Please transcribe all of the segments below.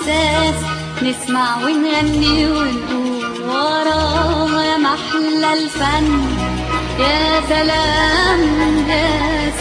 إحساس، نسمع ونغني ونقول وراها يا محلى الفن. يا سلام يا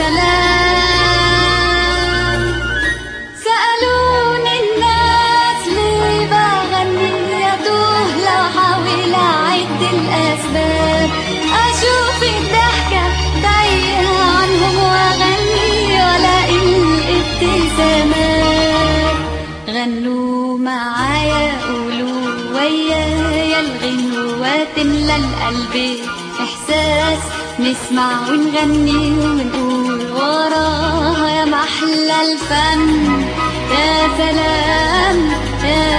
سلام. سألوني الناس ليه بغني، أتوه لو حاول أعد الأسباب، أشوف الضحكة تايهة عنهم وأغني وألاقي الابتسامات. غنوا معايا قولوا ويايا، الغنوة تملى القلب إحساس، نسمع ونغني ونقول وراها يا محلى الفن. يا سلام يا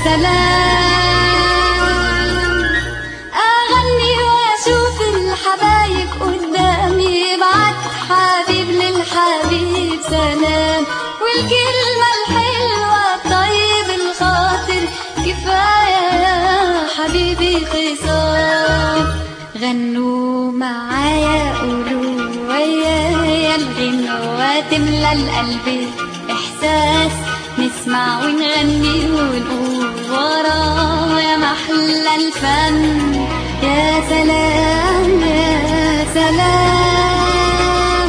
سلام. أغني وأشوف الحبايب قدامي، بعت حبيب للحبيب سلام، والكلمة الحلوة طيب الخاطر كفاية يا حبيبي خصام. غنوا معايا قولوا ويايا، الغنوة تملى القلب إحساس، نسمع ونغني ونقول وراها يا محلى الفن. يا سلام يا سلام.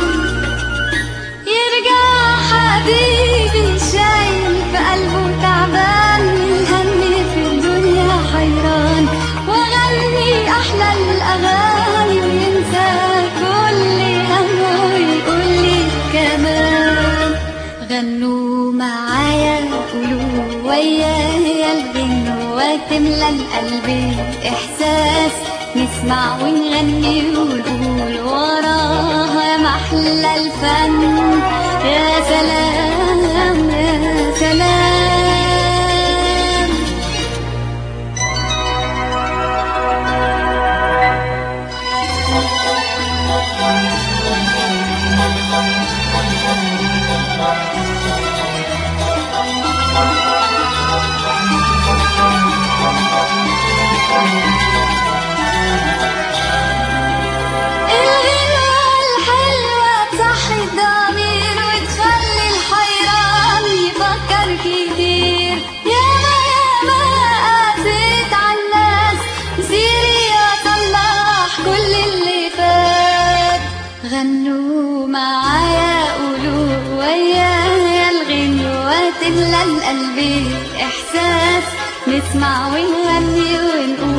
يرجع حبيبي شايل في قلبه تعبان، الهم في الدنيا حيران، وأغني أحلى الأغاني وينسى كل همه ويقولي كمان. غنوا معايا قولوا ويايا، الغنوة تملى القلب إحساس، نسمع ونغني ونقول وراها يا محلى الفن. يا سلام يا سلام. كتير ياما ياما قاسيت عالناس، مسيري أصلح كل اللي فات. غنوا معايا قولوا ويايا، الغنوة تملى القلب إحساس، نسمع ونغني ونقول